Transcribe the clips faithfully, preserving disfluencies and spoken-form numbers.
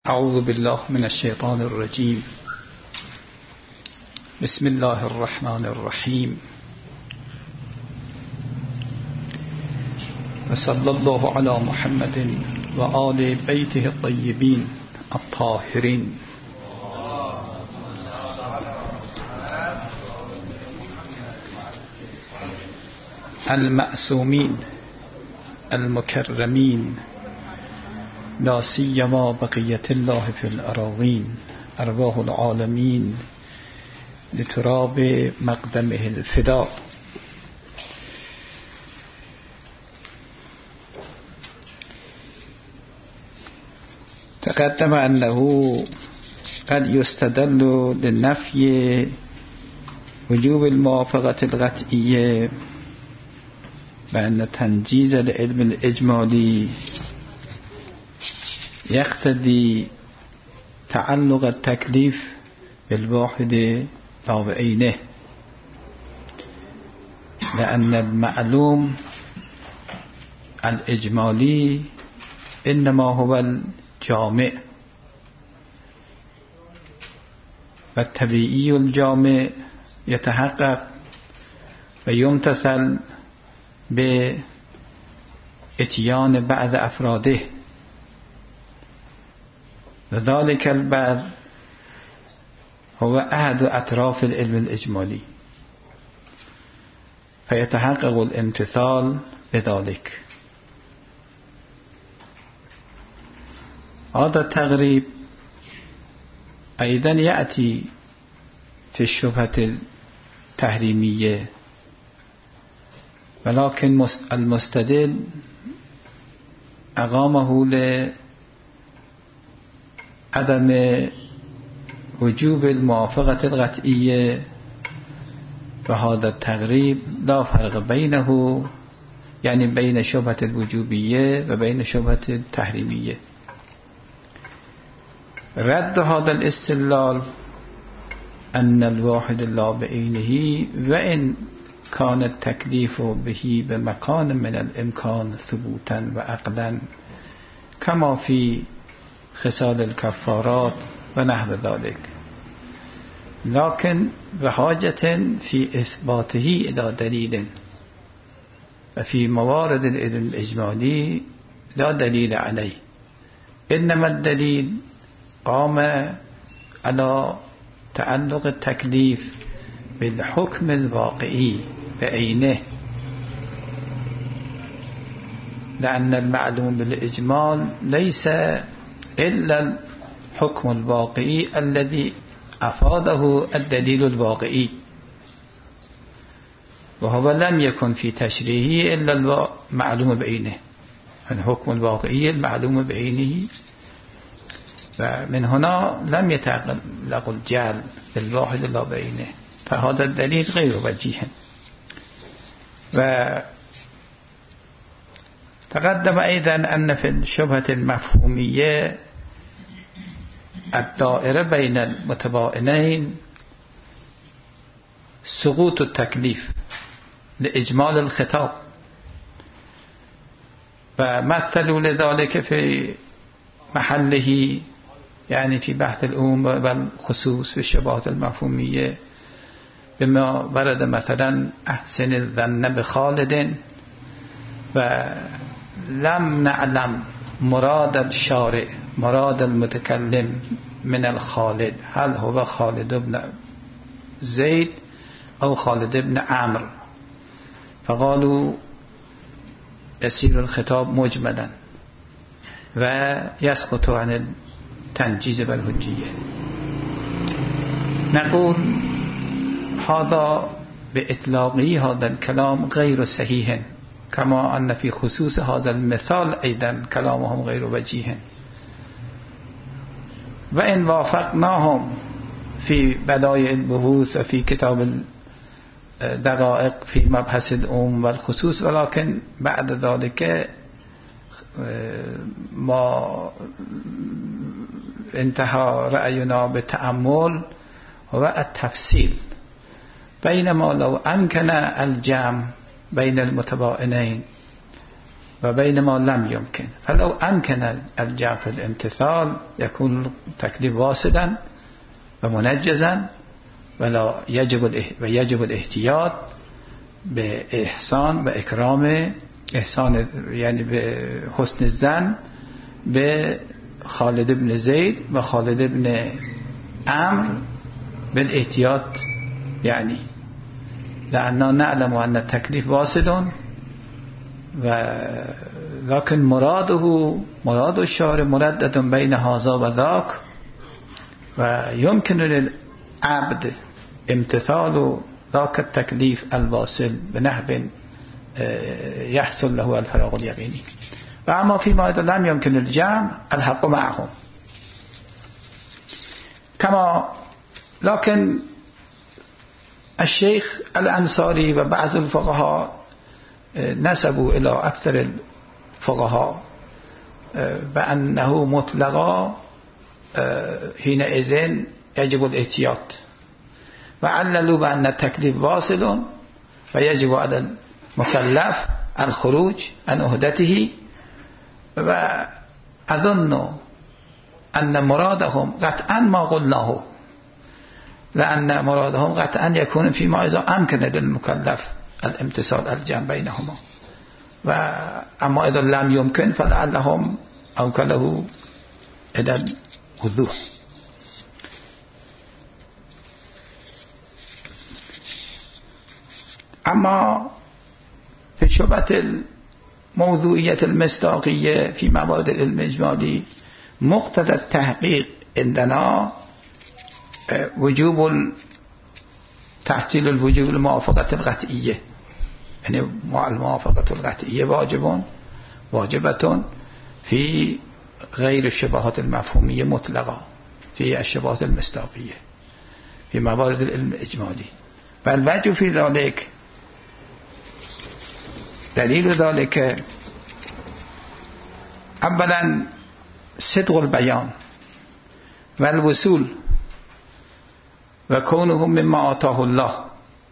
أعوذ بالله من الشيطان الرجيم. بسم الله الرحمن الرحيم. وصلى الله على محمد وآل بيته الطيبين الطاهرين. المعصومين المكرمين، لا سيما بقية الله في الأراضين، أرواح العالمين لتراب مقدمه الفداء. تقدم أنه قد يستدل للنفي وجوب الموافقة القطعية بأن تنجيز العلم الإجمالي يقتضي تعلق التكليف بالواحد لا بعينه، لأن المعلوم الإجمالي إنما هو الجامع، والطبيعي الجامع يتحقق ويمتثل بإتيان بعض أفراده، وذلك البعض هو أحد أطراف العلم الإجمالي، فيتحقق الامتثال بذلك. هذا التغريب أيضا يأتي في الشبهة التحريمية، ولكن المستدل أقامه لعدم وجوب الموافقة القطعية، وهذا التغريب لا فرق بينه، يعني بين شبهة الوجوبية وبين شبهة التحريمية. رد هذا الاستدلال أن الواحد لا بعينه، وإن كان التكليف به بمكان من الإمكان ثبوتا وعقلا كما في خصال الكفارات ونحو ذلك، لكن بحاجة في إثباته إلى دليل، وفي موارد العلم الإجمالي لا دليل عليه، إنما الدليل قام على تعلق التكليف بالحكم الواقعي بعينه، لأن المعلوم بالإجمال ليس إلا الحكم الواقعي الذي أفاده الدليل الواقعي، وهو لم يكن في تشريعه إلا المعلوم بعينه، الحكم الواقعي المعلوم بعينه، ومن هنا لم يتعلق الجعل بالواحد لا بعينه، فهذا الدليل غير وجيه. وتقدم أيضا أن في الشبهة المفهومية الدائرة بين المتباينين سقوط التكليف لإجمال الخطاب، ومثلوا لذلك في محله، يعني في بحث العموم والخصوص في الشبهات المفهومية، بما ورد مثلا أحسن الظن بخالد، ولم نعلم مراد الشارع مراد المتكلم من الخالد، هل هو خالد بن زيد أو خالد بن عمرو، فقالوا يسير الخطاب مجملا ويسقط عن التنجيز والحجية. نقول هذا بإطلاقه هذا الكلام غير صحيح، كما أن في خصوص هذا المثال أيضا كلامهم غير وجيه، وإن وافقناهم في بداية البحوث وفي كتاب الدقائق في مبحث العموم والخصوص، ولكن بعد ذلك ما انتهى رأينا بالتأمل هو التفصيل، بينما لو أمكن الجمع بين المتباينين و بین ما لم يمكن فلو امکن الجمع في الامتثال يكون تکلیف واسدا و منجزا ولا يجب و يجب الاحتیاط به احسان و اکرام احسان، یعنی به حسن الظن به خالد بن زید و خالد بن عمرو بالاحتیاط، يعني لأننا نعلم أن التكليف واسد و لكن مراده مراد الشارع مردد بين هذا و ذاك و يمكن للعبد امتثال ذاك التكليف الواصل بنحو يحصل له الفراغ اليقيني. و اما فيما إذا لم يمكن الجمع الحق معهم كما لكن الشيخ الأنصاري و بعض الفقهاء نسبوا إلى أكثر الفقهاء بأنه مطلقا حينئذ يجب الاحتياط وعللوا بأن التكليف واصل ويجب على المكلف الخروج عن عهدته. وأظن أن مرادهم قطعا ما قلناه، لأن مرادهم قطعا يكون فيما إذا أمكن للمكلف الامتصال الجمع بينهما، وأما إذا لم يمكن فلعلهم أوكله إلى الوضوح. أما في شبهة الموضوعية المصداقية في موارد العلم الإجمالي مقتضى التحقيق عندنا وجوب تحصيل الوجوب الموافقة القطعية، يعني الموافقة القطعية واجب واجبة في غير الشبهات المفهومية مطلقة، في الشبهات المصداقية في موارد العلم الإجمالي. والوجه في ذلك دليل ذلك اولا صدق البيان والوصول وكونه مما آتاه الله،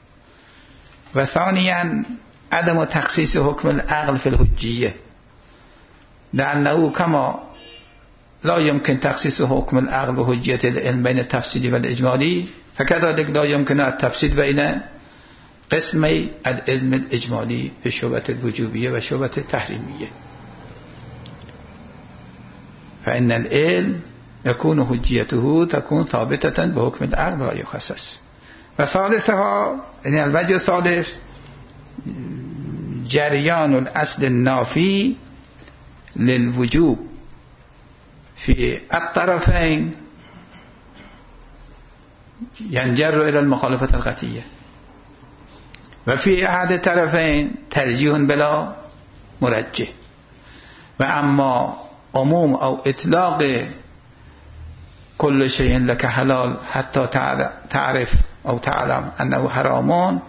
وثانيا عدم تخصيص حكم العقل في الحجية، لأنه كما لا يمكن تخصيص حكم العقل بحجية العلم بين التفصيل والإجمالي، فكذلك لا يمكن التفصيل بين قسمي العلم الإجمالي في شعبة الوجوبية وشعبة التحريمية. فإن العلم يكون حجيته تكون ثابتة بحكم العقل ولا يخصص. وثالثها يعني الوجه الثالث جريان الأصل النافي للوجوب في الطرفين ينجر إلى المخالفة القطعية، وفي أحد الطرفين ترجيح بلا مرجح. وأما عموم أو إطلاق كل شيء لك حلال حتى تعرف أو تعلم أنه حرام،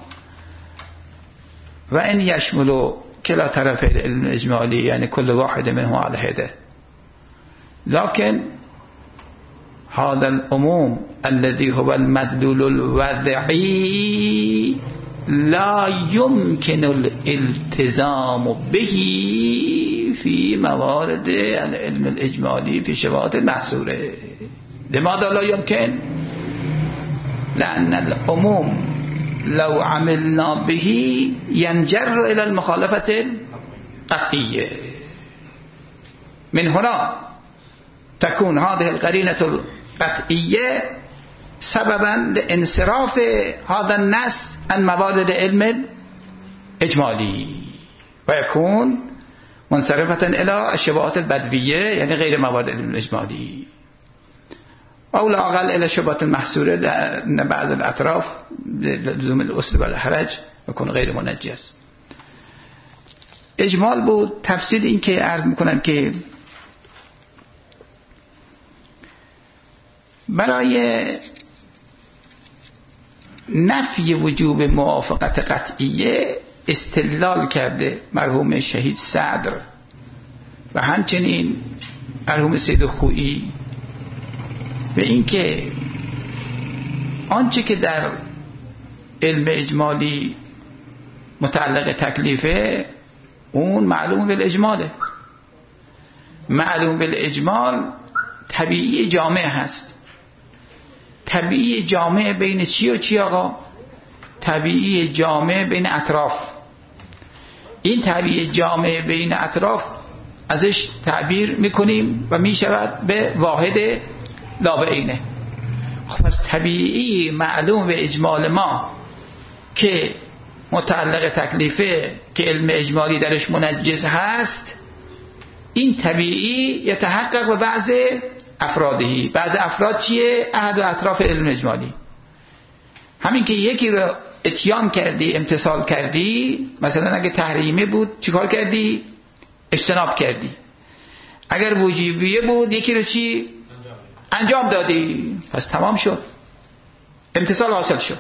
وإن يشمل كلا طرفي العلم الإجمالي يعني كل واحد منه على حدة، لكن هذا العموم الذي هو المدلول الوضعي لا يمكن الالتزام به في موارد العلم الإجمالي في شبهات المحصورة. لماذا لا يمكن؟ لأن العموم لو عملنا به ينجر إلى المخالفة القطعية. من هنا تكون هذه القرينة القطعية سببا لانصراف هذا النص عن موارد العلم الإجمالي، ويكون منصرفة إلى الشبهات البدوية يعني غير موارد العلم الإجمالي، أو لا أقل إلى الشبهات المحصورة لأن بعض الأطراف لزوم الأصل والحرج يكون غير منجز. اجمال بود. تفصیل این که عرض میکنم که برای نفی وجوب موافقت قطعیه استدلال کرده مرحوم شهید صدر و همچنین مرحوم سید خویی به این که آنچه که در علم اجمالی متعلق تکلیفه اون معلوم بالاجماله. معلوم بالاجمال طبیعی جامع هست. طبیعی جامع بین چی و چی آقا؟ طبیعی جامع بین اطراف. این طبیعی جامع بین اطراف ازش تعبیر میکنیم و میشود به واحد لابعینه. خب پس طبیعی معلوم به اجمال ما که متعلق تکلیفه که علم اجمالی درش منجز هست، این طبیعی یتحقق به بعض افرادهی. بعض افراد چیه؟ احد و اطراف علم اجمالی. همین که یکی رو اتیان کردی، امتثال کردی، مثلا اگه تحریمه بود چیکار کردی؟ اجتناب کردی. اگر وجوبیه بود یکی رو چی؟ انجام دادی. پس تمام شد، امتثال حاصل شد.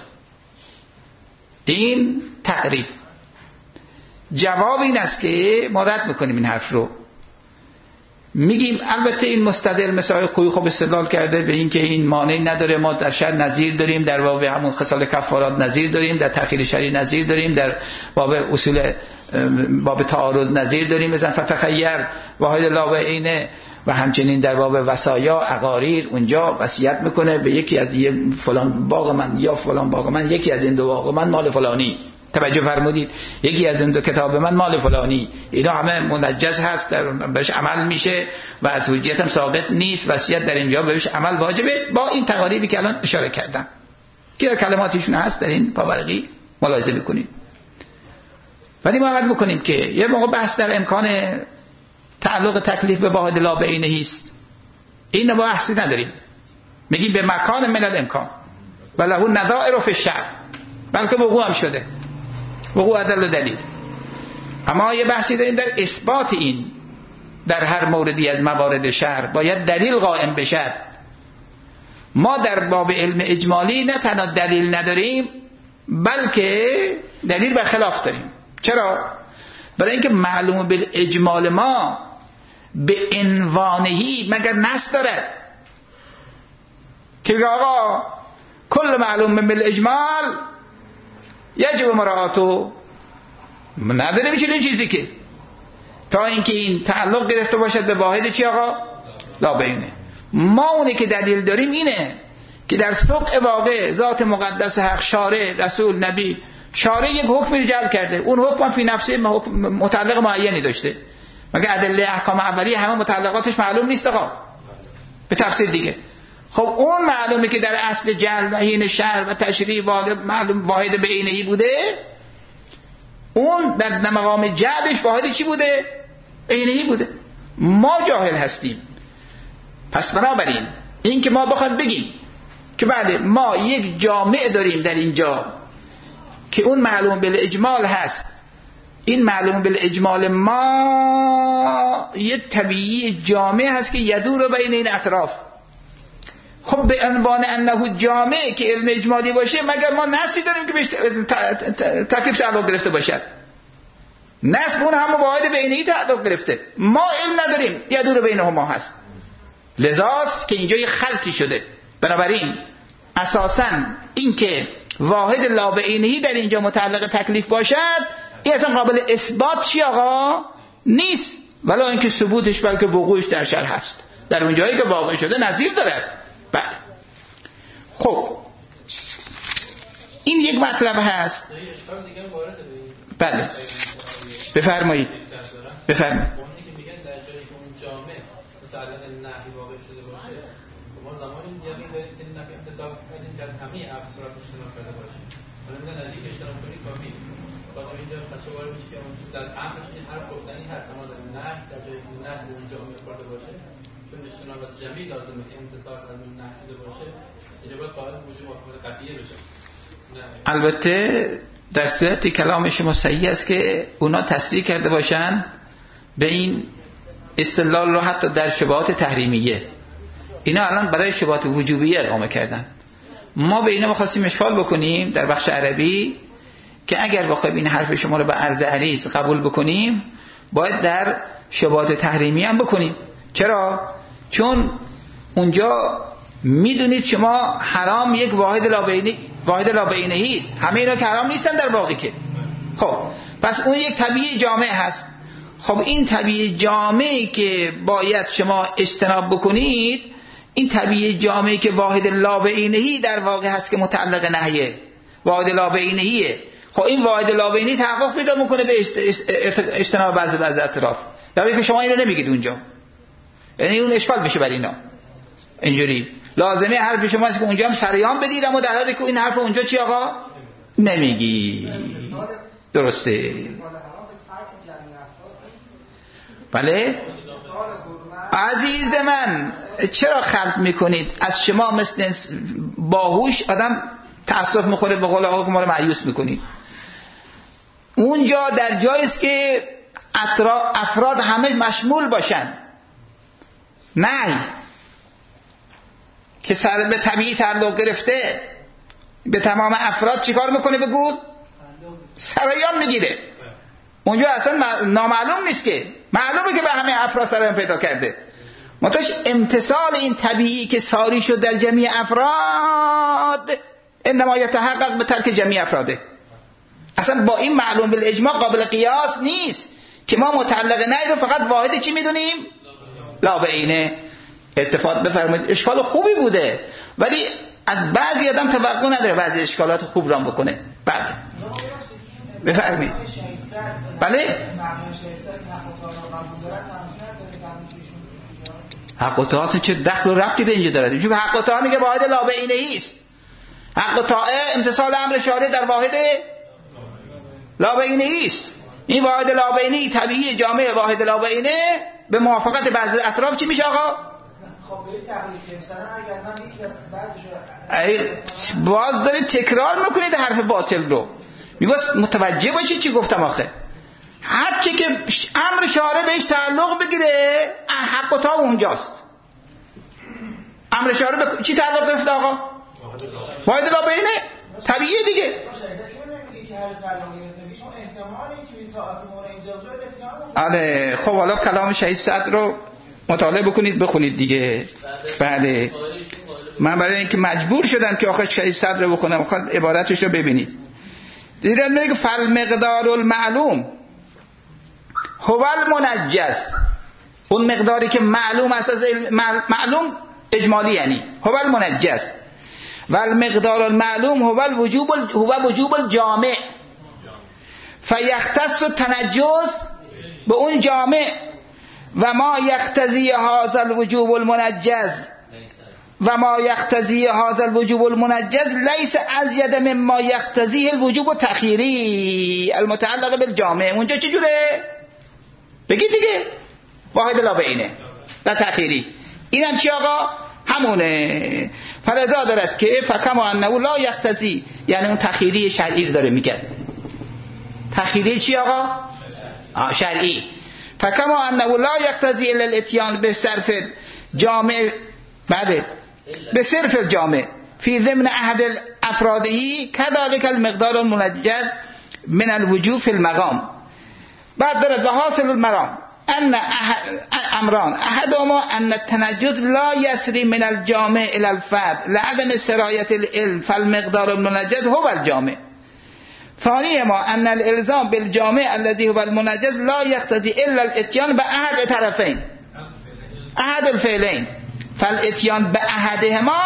این تقریب. جواب این است که ما رد میکنیم این حرف رو، میگیم البته این مستدل مثل خویی خوب استدلال کرده به این که این مانعی نداره، ما در شرع نظیر داریم، در باب همون خصال کفارات نظیر داریم، در تأخیر شرعی نظیر داریم، در باب اصول باب تعارض نظیر داریم، مثلا فتخیر واحد لابعینه، و همچنین در باب وصایا عقاریر اونجا وصیت میکنه به یکی از یه فلان باغ من یا فلان باغ من، یکی از این دو باغ من مال فلانی. توجه فرمودید؟ یکی از این دو کتاب من مال فلانی. اینا همه منجز هست، در بهش عمل میشه و از حجیت هم ساقط نیست. وصیت در اینجا بهش عمل واجبه با این تقاریبی که الان اشاره کردم که در کلماتشون هست، در این پاورقی ملاحظه بکنید. ولی ما عرض بکنیم که یه موقع بحث در امکان تعلق تکلیف به واحد لابعینه است. این ما بحثی نداریم، میگیم به مکان من الامکان و له نظائر فی الشرع، بلکه وقوع هم شده، وقوع دل و دلیل. اما یه بحثی داریم در اثبات این. در هر موردی از موارد شرع باید دلیل قائم بشه. ما در باب علم اجمالی نه تنها دلیل نداریم بلکه دلیل برخلاف داریم. چرا؟ برای اینکه معلوم بالاجمال ما به عنوانهی مگر نص داره که آقا کل معلوم بالاجمال یجب مراعاتو. نداریم چنین چیزی که تا اینکه این تعلق گرفته باشد به واحد چی آقا؟ لابعینه. ما اونی که دلیل داریم اینه که در سوق واقع ذات مقدس حق، شارع، رسول، نبی، شارع یک حکمی جعل کرده، اون حکم فی نفسه متعلق معینی داشته. مگه ادله احکام اولیه همه متعلقاتش معلوم نیست آقا؟ به تفسیر دیگه. خب اون معلومه که در اصل جعل و حین شرع و تشریع معلوم واحد بعینه‌ای بوده، اون در مقام جعلش واحد چی بوده؟ عینه‌ای بوده. ما جاهل هستیم. پس بنابراین این که ما بخوایم بگیم که بله ما یک جامع داریم در اینجا که اون معلوم بالاجمال هست، این معلوم بالاجمال ما یه طبیعی جامع هست که یدور بین این اطراف. خب به عنوان انه جامع که علم اجمالی باشه مگر ما نصی داریم که بهش تکلیف تعلق گرفته باشد؟ نص اون هم واحد بینه‌ای تعلق گرفته، ما علم نداریم یدور بینهما هست. لذاست که اینجا یه خلطی شده. بنابراین اساساً این که واحد لابعینه‌ای در اینجا متعلق تکلیف باشد این اصلا قابل اثبات چی آقا؟ نیست. ولی اینکه ثبوتش بلکه وقوعش در شرع هست، در اون جایی که واقع شده نظیر داره. بله. خب این یک مطلب هست. بله بفرمایید بفرمایید. ما زمانی یقین داریم که نفی انتصاب کردیم که از همه افراد اجتناب کرده باشیم. حالا میگن نزدیک اجتناب کنی کافی. بازم اینجا تصور میشه که در امرش این حرف گفتنی هست، اما در نهی در جایی که نهی به اونجا می‌خورده باشه، چون اجتناب از جمعی لازمه که انتصاب از اون نهی شده باشه، اینجا باید قائل وجود محکمه قطعیه بشه. البته در صورت کلام شما صحیح است که اونا تصریح کرده باشن به این استدلال رو حتی در شبهات تحریمیه. اینا الان برای شبهات وجوبیه اقامه کردن. ما به اینا می‌خواستیم اشکال بکنیم در بخش عربی که اگر بخوایم این حرف شما رو به عرض عریض قبول بکنیم باید در شبهات تحریمی هم بکنیم. چرا؟ چون اونجا میدونید شما حرام یک واحد لابعینه واحد لابعینه‌ای است. همه اینا که حرام نیستن در واقع که. خب پس اون یک طبیعی جامع هست. خب این طبیعی جامعی که باید شما اجتناب بکنید، این طبیعی جامعی که واحد لابعینهی در واقع هست که متعلق نهیه، واحد لابعینهیه. خب این واحد لابعینهی تحقق پیدا میکنه به اجتناب بعض بعض اطراف، در حالی که شما اینو نمیگید اونجا. یعنی اون اشکال میشه برای اینا. اینجوری لازمه حرف شما است که اونجا هم سریان بدید، اما در حالی که این حرف اونجا چی آقا نمیگی. درسته؟ بله عزیز من، چرا خلط میکنید؟ از شما مثل باهوش آدم تأسف میخوره، به قول آقا ما رو مایوس میکنید. اونجا در جایی است که افراد همه مشمول باشن، نه که سر به طبیعی تعلق گرفته به تمام افراد چیکار میکنه؟ بگو سرایان میگیره. اونجا اصلا نامعلوم نیست که، معلومه که به همه افراد سرایان پیدا کرده. متوش امتصال این طبیعی که ساری شد در جمعی افراد انما یتحقق به ترک جمعی افراده. اصلا با این معلوم بالاجماع قابل قیاس نیست که ما متعلق نه رو فقط واحد چی میدونیم؟ لابعینه. اتفاق بفرمایید اشکال خوبی بوده، ولی از بعضی آدم توقع نداره بعضی اشکالات خوب رام بکنه. بله بفرمایید. بله حق و طاعت چه دخل و ربطی به اینجا داره؟ چون حق و طاعت میگه واحد لابعینه‌ای است. حق و طاعت امتثال امر شارع در واحد لابعینه‌ای است. این واحد لابعینه‌ای طبیعی جامعه واحد لابعینه به موافقت بعضی اطراف چی میشه آقا؟ خب به تقلید مثلا اگر من یک بعضیشو باز دارید تکرار میکنید حرف باطل رو. میگوست متوجه باشید چی گفتم آخه. هر چی که امر شارع بهش تعلق بگیره حق و طاعت اونجاست. امر شارع به چی تعلق گرفته آقا؟ واحد لابعینه طبیعیه دیگه. آره خب حالا کلام شهید صدر رو مطالعه بکنید بخونید دیگه. بله من برای اینکه مجبور شدم که آخه شهید صدر رو بخونم، خواهد عبارتش رو ببینید. دیدن میگه فالمقدار المعلوم هو المنجز، اون مقداری که معلوم است از معلوم اجمالی یعنی هو المنجز، و المقدار المعلوم هو الوجوب هو وجوب الجامع، فیختص التنجس به اون جامع و ما یقتضی هذا الوجوب المنجز و ما یقتضی هذا الوجوب المنجز لیس ازید مما یقتضی الوجوب التأخیری المتعلق بالجامع. اونجا چجوره؟ بگید دیگه. واحد لابعینه در تأخیری. اینم چی آقا؟ همونه. فرضا دارد که فکما انه لا یقتضی، یعنی اون تأخیری شرعی رو داره میگه. تأخیری چی آقا؟ آه شرعی. فکما انه لا یقتضی الا الاتیان به صرف جامع، بعد به صرف الجامع فی ضمن احد افرادهی كذلك المقدار المنجز من الوجوب فی المقام. بعد دارد و حاصل المرام ان امران احدهما ان التنجد لا يسري من الجامع الى الفرد لعدم سرایة العلم فالمقدار المنجز هو الجامع. ثانیهما ان الالزام بالجامع الذي هو المنجز لا يقتضي الا الاتيان باحد طرفين احد الفعلين فالاتيان باحدهما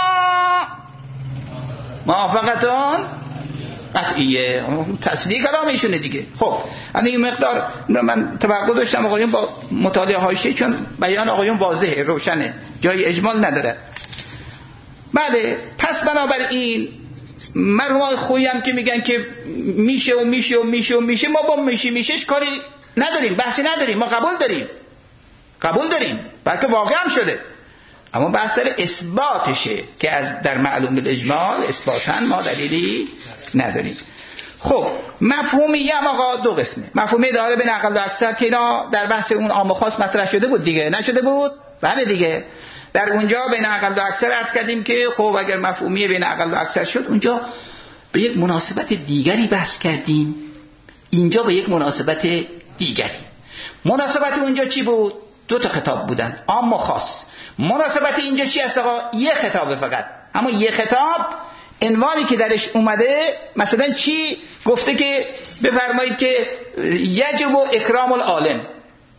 موافقتون قطعیه. تصدیق کلام ایشونه دیگه. خب این مقدار من توقع داشتم آقایون با مطالعه حاشیه، چون بیان آقایون واضحه روشنه جای اجمال نداره. بله پس بنابراین مرحوم آقای خویی هم که میگن که میشه و میشه و میشه و میشه، ما با میشه میشهش کاری نداریم، بحثی نداریم، ما قبول داریم قبول داریم بلکه واقع هم شده، اما بحث در اثباتشه که از در معلوم الاجمال اثباتاً ما دلیلی نداریم. خب مفهومیه هم آقا دو قسمه. مفهومی داره بین اقل و اکثر که اینا در بحث اون عام و خاص مطرح شده بود دیگه، نشده بود؟ بله دیگه. در اونجا بین اقل و اکثر عرض کردیم که خب اگر مفهومی بین اقل و اکثر شد، اونجا به یک مناسبت دیگری بحث کردیم، اینجا به یک مناسبت دیگری. مناسبت اونجا چی بود؟ دو تا خطاب بودن، عام و خاص. مناسبت اینجا چی است آقا؟ یک خطاب فقط، اما یک خطاب عنوانی که درش اومده مثلا چی گفته که بفرمایید که یجب اکرام العالم،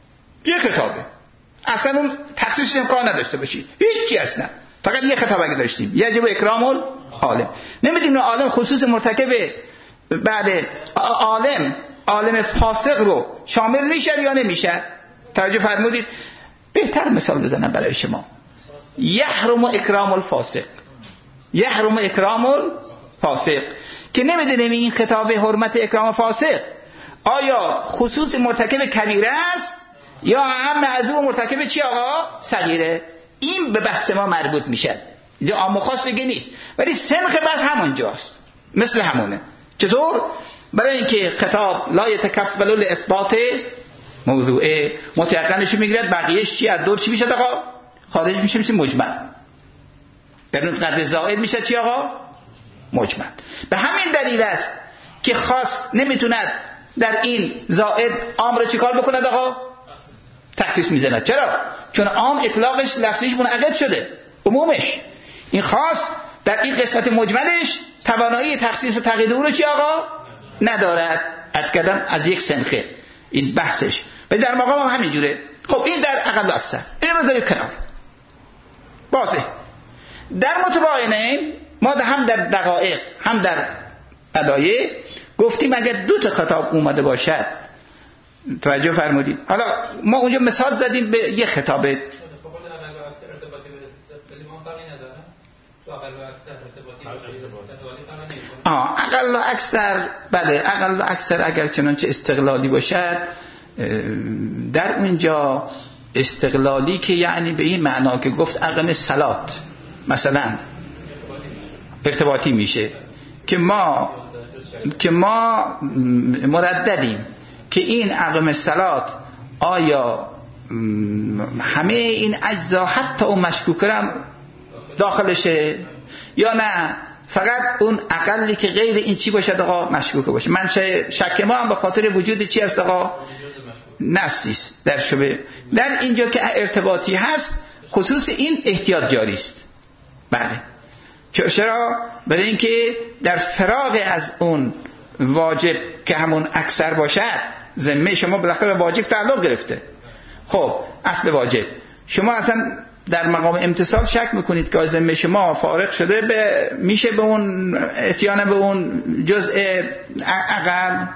یه کتابه، اصلا اون تخصیصش امکان نداشته باشی، هیچی اصلا، فقط یه کتاب اگه داشتیم یجب اکرام العالم. نمیدونیم عالم خصوص مرتکب بعد عالم عالم فاسق رو شامل میشه یا نمیشه؟ توجه فرمودید؟ بهتر مثال بزنم برای شما. یحرم اکرام الفاسق، یحرم اکرام الفاسق، که نمیدونیم این خطاب حرمت اکرام فاسق آیا خصوص مرتکب کبیره است یا هم از او مرتکب چی آقا؟ صغیره. این به بحث ما مربوط میشه، اینجا عام و خاص دیگه نیست، ولی سنخ بحث همونجاست، مثل همونه. چطور؟ برای اینکه خطاب لا یتکفل الاثبات موضوعه، متیقنش میگیرد، بقیهش چی از دور چی میشه آقا؟ خارج میشه، میشه مجمل. در اون قدر زائد میشه چی آقا؟ مجمل. به همین دلیل است که خاص نمیتوند در این زائد عام رو چیکار بکند آقا؟ تخصیص میزند. چرا؟ چون عام اطلاقش لفظیش منعقد شده، عمومش. این خاص در این قسمت مجملش توانایی تخصیص و تقیید او رو چی آقا؟ ندارد. از کردم از یک سنخه این بحثش، ولی در مقام هم همینجوره. خب این در اقل و اکثر، اینو بذارید کنار. واضح. در متباینین ما هم در دقایق هم در ادایه گفتیم اگر دو تا خطاب اومده باشد، توجه فرمودید. حالا ما اونجا مثال زدیم به یه خطاب. آه اقل و اکثر، بله اقل و اکثر اگر چنانچه استقلالی باشد، در اونجا استقلالی که یعنی به این معنا که گفت اقم صلات مثلا ارتباطی میشه، که ما که ما مرددیم که این اقم صلات آیا همه این اجزا حتی اون مشکوکرم داخلشه یا نه فقط اون اقلی که غیر این چی باشه آقا مشکوک باشه. من شک ما هم به خاطر وجود چی است آقا؟ نصیست در شبه. در اینجا که ارتباطی هست خصوص این احتیاط جاری است. بله. چرا؟ برای اینکه در فراغ از اون واجب که همون اکثر باشد، ذمه شما بالاخره به واجب تعلق گرفته. خب اصل واجب شما اصلا در مقام امتصال شک میکنید که ذمه شما فارغ شده به میشه به اون اتیان به اون جزء اقل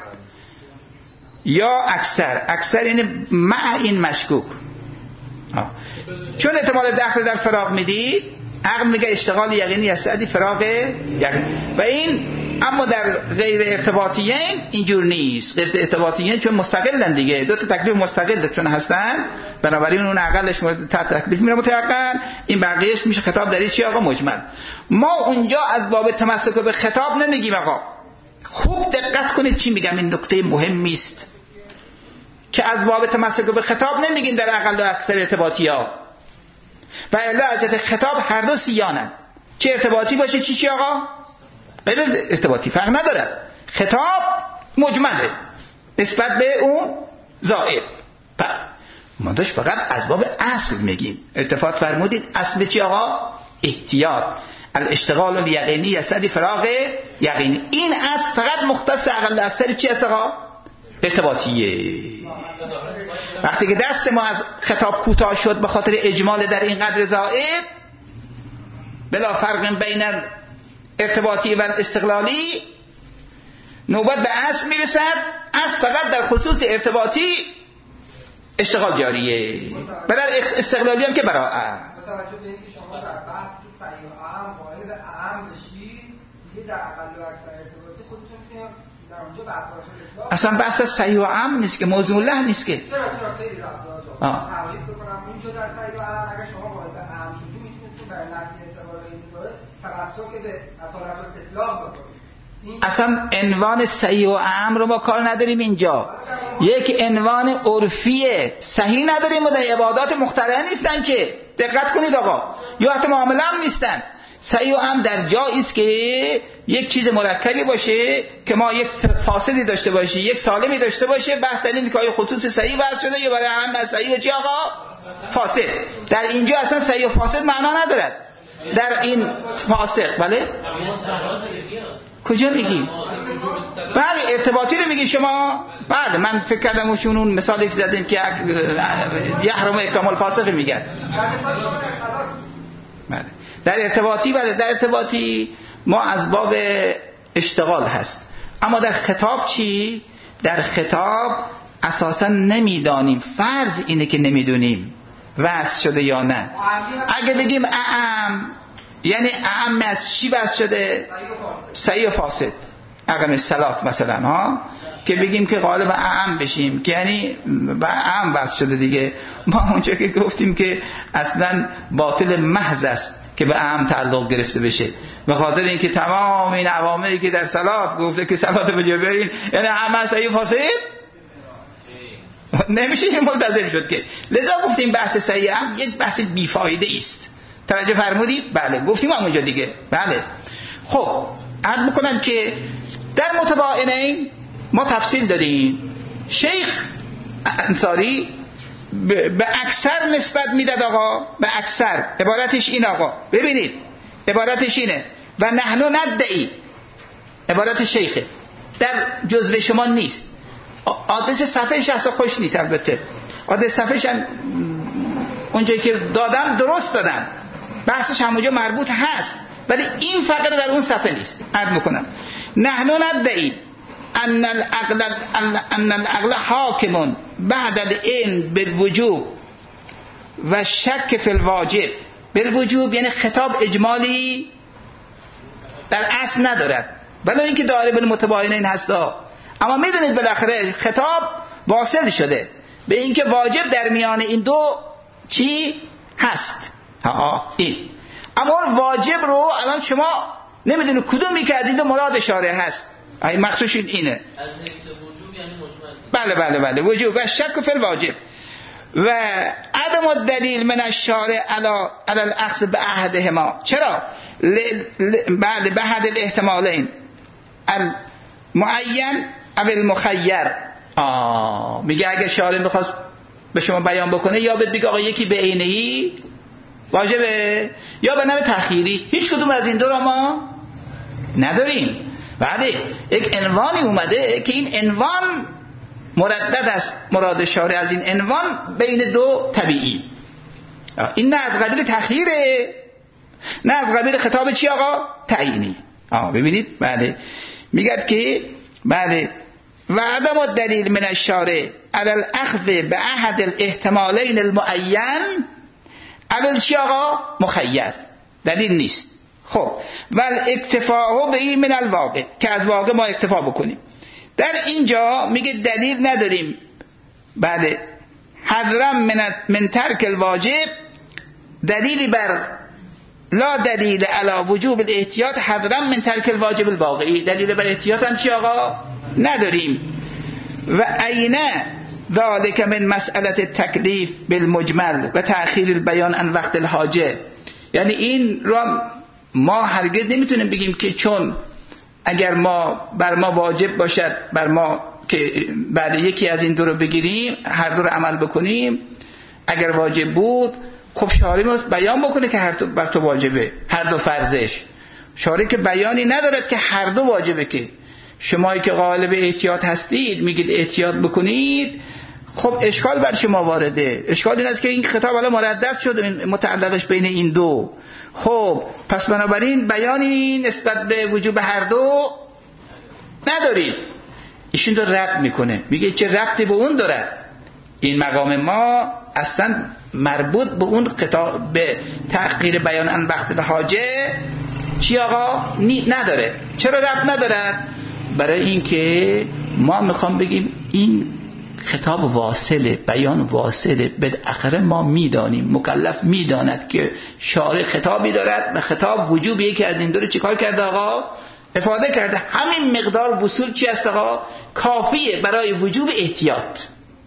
یا اکثر. اکثر یعنی مع این مشکوک. آه. چون احتمال دخل در فراغ میدید، عقل میگه اشتغال یقینی است ادی فراغ یقینی. و این اما در غیر ارتباطیین اینجور نیست. غیر ارتباطیین چون مستقلن دیگه، دو تا تکلیف مستقل چون هستن، بنابراین اون عقلش مورد تکلیف میره متيقن، این بقیهش میشه خطاب در چی آقا؟ مجمل. ما اونجا از باب تمسک به خطاب نمیگیم آقا. خوب دقت کنید چی میگم، این نکته مهمی است که از باب تمسک به خطاب نمیگیم در اقل و اکثر ارتباطی ها، و الا از جهت خطاب هر دو سیانن، چه ارتباطی باشه چی چی آقا؟ غیر ارتباطی، فرق نداره. خطاب مجمله نسبت به اون زائد. ما داشت فقط از باب اصل میگیم. التفات فرمودید اصل چی آقا؟ احتیاط. الاشتغال الیقینی یستدی فراغ یقینی. این اصل فقط مختص اقل اکثر چی است آقا؟ ارتباطیه. وقتی که دست ما از خطاب کوتاه شد به خاطر اجمال در این قدر زائد، بلا فرق بین ارتباطی و استقلالی، نوبت به اصل میرسد. اصل فقط در خصوص ارتباطی اشتغال جاریه، برای استقلالی هم که براءه. متوجه به اینکه شما در بحث صحیح و اهم واحد اهم بشید دیگه در اقل و اکثر ارتباطی خودتون میتونید در اونجا بحث اطلاق. اصلا بحث صحیح و اهم نیست که، موضوع الله نیست که. چرا چرا خیلی راحت تعریف بکنم اونجا در صحیح و اهم اگه شما واحد اهم شدید میتونید برای نفی اعتبار این صورت توسط به اصالت الاطلاق بکنید. اصلا عنوان صحیح و اهم رو ما کار نداریم اینجا. یک عنوان عرفیه، صحیح نداریم و در عبادات مختلفه نیستن که، دقت کنید آقا، یا حتی معامله هم نیستن. صحیح و اهم در جایی است که یک چیز مرکبی باشه که ما یک فاسدی داشته باشه یک سالمی داشته باشه، بحث در این که آیا خصوص صحیح بحث شده یا برای هم از صحیح و چی آقا؟ فاسد. در اینجا اصلا صحیح و فاسد معنا ندارد. در این فاسق بله کجا میگی؟ بله ارتباطی رو میگی شما؟ بله من فکر کردم وشون اون مثالی که زدیم که یحرم اکرام الفاسق میگن. بله در ارتباطی بله در ارتباطی ما از باب اشتغال هست، اما در خطاب چی؟ در خطاب اساسا نمیدانیم، فرض اینه که نمیدونیم واسه شده یا نه. اگه بگیم اعم یعنی اعم از چی بس شده؟ صحیح و فاسد، اقم الصلات مثلا ها، که بگیم که غالب اعم بشیم که یعنی اعم بس شده دیگه. ما اونجا که گفتیم که اصلا باطل محض است که به اعم تعلق گرفته بشه، به خاطر اینکه تمام این عواملی که در صلات گفته که صلات به جای برین یعنی اعم صحیح و فاسد نمیشه این ملتزم شد که. لذا گفتیم بحث صحیح هم یک بحث بیفایده است. توجه فرمودید؟ بله گفتیم همونجا دیگه. بله خب عرض میکنم که در متباینین ما تفصیل دادیم. شیخ انصاری به اکثر نسبت میداد آقا، به اکثر عبارتش این آقا ببینید عبارتش اینه و نحنو ندعی، عبارت شیخه در جزوه شما نیست. آدرس صفحهش اصلا خوش نیست، البته آدرس صفحهش هم اونجایی که دادم درست دادم، بحثش همونجا مربوط هست، ولی این فقط در اون صفحه نیست. عرض میکنم نحنو ندعی ان العقل ان العقل حاکم بعد العلم بالوجوب و شک فی الواجب. بالوجوب یعنی خطاب اجمالی در اصل ندارد، ولی اینکه داره بالمتباینین هستا، اما میدونید بالاخره خطاب واصل شده به اینکه واجب در میان این دو چی هست. ها این اما واجب رو الان شما نمیدونید کدومی که از این دو مراد شارع هست. این مخصوص اینه از نفس وجوب یعنی مجمل. بله بله بله وجوب و شک فی الواجب و عدم الدلیل من الشارع علی علی الاخذ باحدهما. چرا؟ بعد به احد الاحتمالین المعین او المخیر. آه میگه اگه شارع میخواست به شما بیان بکنه یا بهت بگه آقا یکی به عینه‌ای واجبه یا به نوع تأخیری، هیچ کدوم از این دو را ما نداریم. بعد یک عنوانی اومده که این عنوان مردد است، مراد شارع از این عنوان بین دو طبیعی. این نه از قبیل تأخیره نه از قبیل خطاب چی آقا؟ تعیینی. آه ببینید بله میگه که بله و عدم الدلیل من الشارع علی الاخذ به احد الاحتمالین المعین اول چی آقا؟ مخیر، دلیل نیست. خب ول اکتفاء به این من الواقع، که از واقع ما اکتفا بکنیم. در اینجا میگه دلیل نداریم. بله حذرا من من ترک الواجب، دلیلی بر لا دلیل علی وجوب الاحتیاط حذرا من ترک الواجب الواقعی، دلیل بر احتیاط هم چی آقا؟ نداریم. و عینه ذالک من مسئله تکلیف بالمجمل و تأخیر البیان عن وقت الحاجه. یعنی این را ما هرگز نمیتونیم بگیم که چون اگر ما بر ما واجب باشد بر ما که بعد یکی از این دو رو بگیریم هر دو رو عمل بکنیم، اگر واجب بود خب شارع ماست بیان بکنه که هر دو بر تو واجبه، هر دو فرضش. شارع که بیانی ندارد که هر دو واجبه، که شمایی که غالب احتیاط هستید میگید احتیاط بکنید، خب اشکال بر شما وارده. اشکال این است که این خطاب الان مردد شد متعلقش بین این دو. خب پس بنابراین بیانی نسبت به وجوب هر دو ندارید. ایشون رو رد میکنه، میگه چه ربطی به اون داره؟ این مقام ما اصلا مربوط به اون خطاب به تحقیر بیان عن وقت الحاجه چی آقا؟ نداره. چرا ربط نداره؟ برای اینکه ما میخوام بگیم این خطاب واصله، بیان واصله، بالاخره ما میدانیم، مکلف میداند که شارع خطابی دارد و خطاب وجوب یکی از این دو رو چیکار کرده آقا؟ افاده کرده. همین مقدار وصول چی است آقا؟ کافیه برای وجوب احتیاط.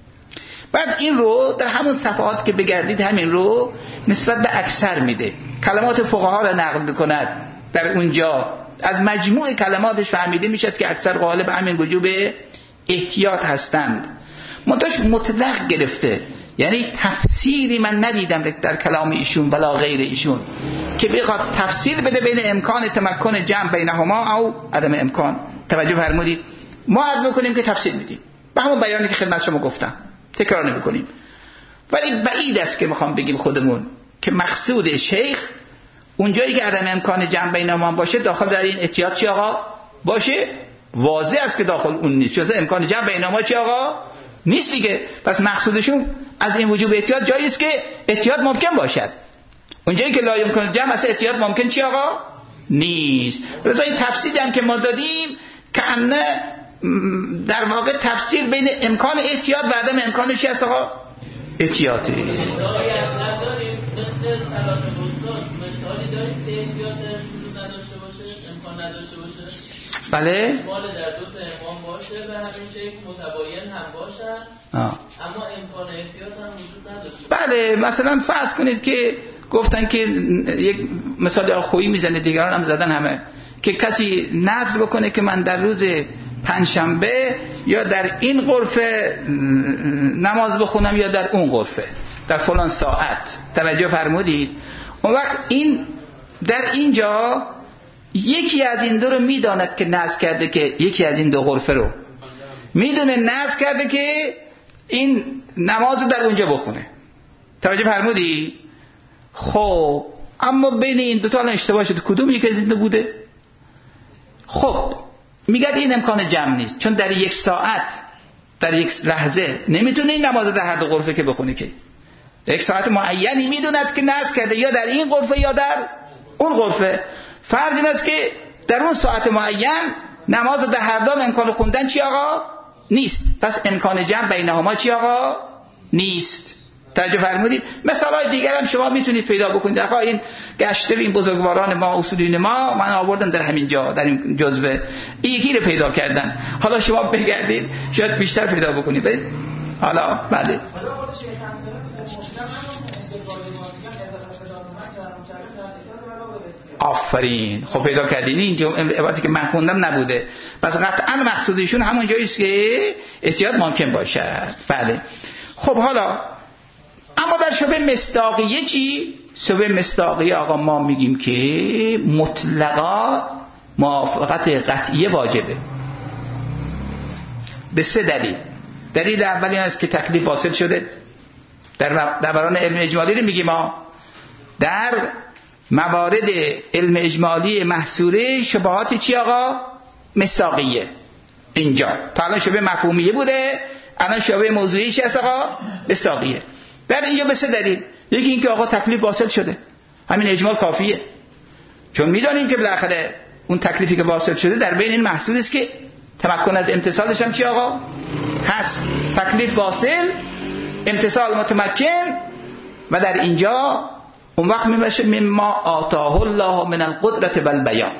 بعد این رو در همون صفحات که بگردید همین رو نسبت به اکثر میده، کلمات فقها را نقل میکند. در اونجا از مجموع کلماتش فهمیده میشد که اکثر غالب همین وجوب احتیاط هستند. منتش مطلق گرفته یعنی تفسیری من ندیدم در کلام ایشون ولا غیر ایشون که بخواد تفسیر بده بین امکان تمکن جمع بینهما او عدم امکان. توجه فرمودید؟ ما عرض میکنیم که تفسیر میدیم به همون بیانی که خدمت شما گفتم، تکرار نمیکنیم، ولی بعید است که میخوام بگیم خودمون که مقصود شیخ اونجایی که عدم امکان جمع بینهما باشه داخل در این احتیاط چی آقا باشه؟ واضح است که داخل اون نیست، چون امکان جمع بینهما چی آقا نیست دیگه. پس مقصودشون از این وجوب احتیاط جایی است که احتیاط ممکن باشد. اونجایی که لا یمکن جمع اصلا احتیاط ممکن چی آقا نیست. لذا این تفسیری هم که ما دادیم که انه در واقع تفسیر بین امکان احتیاط و عدم امکان چی است آقا؟ احتیاطی. مثالی از نداریم مثل صلاة الوسطی، مثالی داریم که احتیاطش وجود نداشته باشه، امکان نداشته باشه. بله مال در دو تا امام باشه به همین شکل متباین هم باشن آه. اما امکان احتیاط هم وجود نداشته. بله مثلا فرض کنید که گفتن که یک مثال خویی میزنه، دیگران هم زدن همه، که کسی نذر بکنه که من در روز پنجشنبه یا در این غرفه نماز بخونم یا در اون غرفه در فلان ساعت. توجه فرمودید؟ اون وقت این در اینجا یکی از این دو رو میداند که نذر کرده که یکی از این دو غرفه رو میدونه نذر کرده که این نماز رو در اونجا بخونه. توجه فرمودی؟ خب اما بین این دو تا الان اشتباه شده، کدوم یکی از این دو بوده؟ خب میگه این امکان جمع نیست، چون در یک ساعت در یک لحظه نمیتونه این نماز در هر دو غرفه که بخونه، که یک ساعت معینی میدوند که نذر کرده یا در این غرفه یا در اون غرفه. فرض این است که در اون ساعت معین نماز در هر دو امکان خوندن چی آقا نیست، پس امکان جمع بینهما چی آقا نیست. توجه فرمودید؟ مثالای دیگر هم شما میتونید پیدا بکنید. آقا این گشته این بزرگواران ما اصولین ما من آوردم در همین جا در این جزوه یکی رو پیدا کردن، حالا شما بگردید شاید بیشتر پیدا بکنید. حالا بله آفرین، خب پیدا کردین. این عبارتی که من خوندم نبوده، پس قطعا مقصودشون همون جایی است که احتیاط ممکن باشد. بله خب حالا اما در شبه مصداقیه چی؟ شبه مصداقیه آقا ما میگیم که مطلقا موافقت قطعیه واجبه به سه دلیل. دلیل اول این است که تکلیف واصل شده. در دوران علم اجمالی رو میگیم ما در موارد علم اجمالی محصوره شبهات چی آقا؟ مصداقیه. اینجا تا الان شبه مفهومیه بوده، الان شبه موضوعی چی است آقا؟ مصداقیه. در اینجا به سه دلیل. یکی این که آقا تکلیف واصل شده، همین اجمال کافیه، چون میدانیم که بالاخره اون تکلیفی که واصل شده در بین این محصول است که تمکن از امتثالش هم چی آقا؟ هست. تکلیف واصل، امتثال متمکن، و در اینجا اون وقت میشه مما آتاه الله من القدرت والبیان.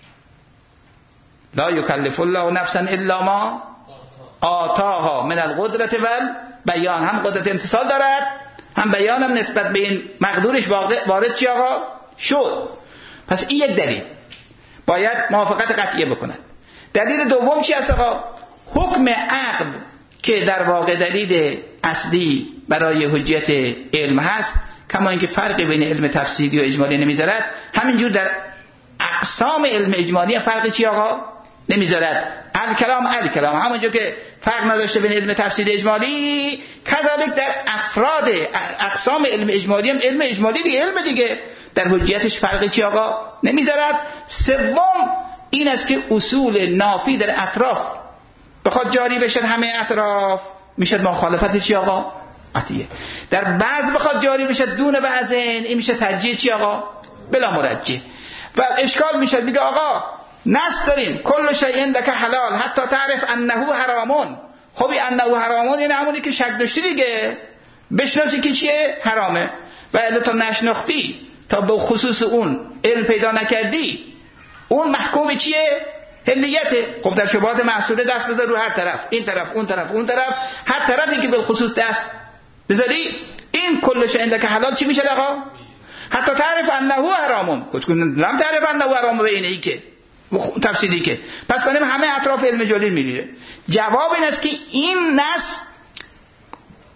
لا یکلف الله نفسا الا ما آتاها من القدرت والبیان. هم قدرت امتثال دارد، هم بیان هم نسبت به این مقدورش وارد چی آقا شد. پس این یک دلیل، باید موافقت قطعیه بکند. دلیل دوم چی است آقا؟ حکم عقل که در واقع دلیل اصلی برای حجیت علم هست، کما اینکه فرقی بین علم تفسیری و اجمالی نمیذارد، همینجور در اقسام علم اجمالی فرقی چی آقا نمیذارد. الکلام الکلام همونجور که فرق نداشته بین علم تفسیری اجمالی، کذالک در افراد اقسام علم اجمالی هم علم اجمالی دیگه علم دیگه در حجیتش فرقی چی آقا نمیذارد. سوم این است که اصول نافی در اطراف بخواد جاری بشد همه اطراف، میشد مخالفت چی آقا قطعیه. در بعض بخواد جاری بشد دون بعضین، این میشه ترجیح چی آقا بلا مرجح. و اشکال میشد میگه آقا نص داریم کل شیء عندک حلال حتی تعرف انه حرامون. خبی انه حرامون یعنی همونی که شک داشتی دیگه، بشناسی که چیه حرامه، و الا تا نشناختی تا به خصوص اون علم پیدا نکردی اون محکوم چیه حلیته. خب در شبهات محصوله دست بذار رو هر طرف، این طرف اون طرف اون طرف، هر طرفی که به خصوص دست بذاری این کل شیء عندک حلال چی میشه آقا؟ حتی تعرف انه حرامون. لم تعرف انه حرام به اینه ای که تفسیری که پس کنیم همه اطراف علم جلیل میریه. جواب این است که این نص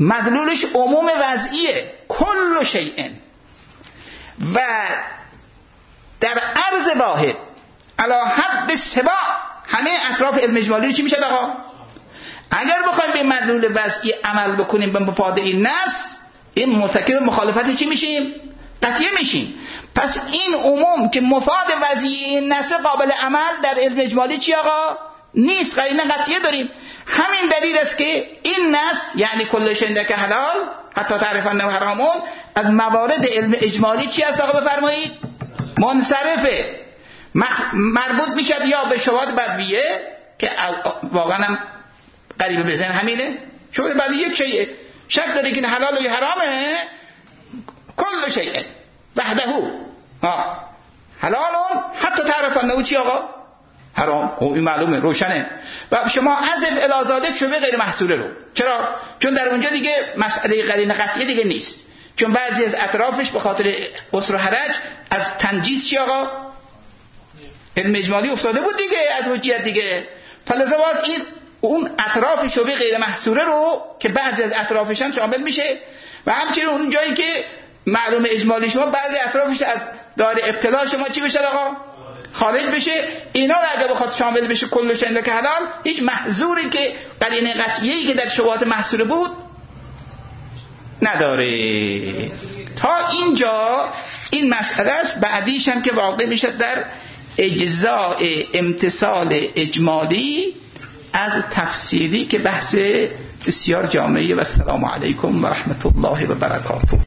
مدلولش عموم وضعیه، کل شیء، و در عرض واحد علی حد سوا همه اطراف علم اجمالی رو چی میشه آقا؟ اگر بخوایم به مدلول وضعی عمل بکنیم به مفاد این نص، این مرتکب مخالفت چی میشیم؟ قطعیه میشیم. پس این عموم که مفاد وضعی این نص قابل عمل در علم اجمالی چی آقا؟ نیست، قرینه قطعیه داریم. همین دلیل است که این نص یعنی کل شیء که حلال حتی تعرف انه حرامون از موارد علم اجمالی چی است آقا بفرمایید؟ منصرفه، مربوط میشد یا به شواهد بدویه که واقعا هم قریب به ذهن همینه، شواهد بدویه یک شیء شک داری که حلال یا حرامه، کل شیء وحده ها حلالون حتی تعرف انه چی آقا؟ حرام. او این معلومه، روشنه. و شما حذف الازاده شبه غیر محصوره رو، چرا؟ چون در اونجا دیگه مسئله قرینه قطعی دیگه نیست، چون بعضی از اطرافش به خاطر عسر و حرج از تنجیز چی آقا؟ علم اجمالی افتاده بود دیگه، از حجیت دیگه. فلذا باز این اون اطراف شبه غیر محصوره رو که بعضی از اطرافشان شامل میشه، و همچنین اون جایی که معلوم اجمالی شما بعضی اطرافش از دار ابتلا شما چی بشه آقا؟ خارج بشه. اینا رو اگه بخواد شامل بشه کل شیء که حلال، هیچ محظوری که قرینه قطعیه‌ای که در شبهات محصوره بود نداره. تا اینجا این مسئله است. بعدیش هم که واقع میشه در اجزاء امتصال اجمالی از تفسیری که بحث بسیار جامعی. و السلام علیکم و رحمت الله و برکاته.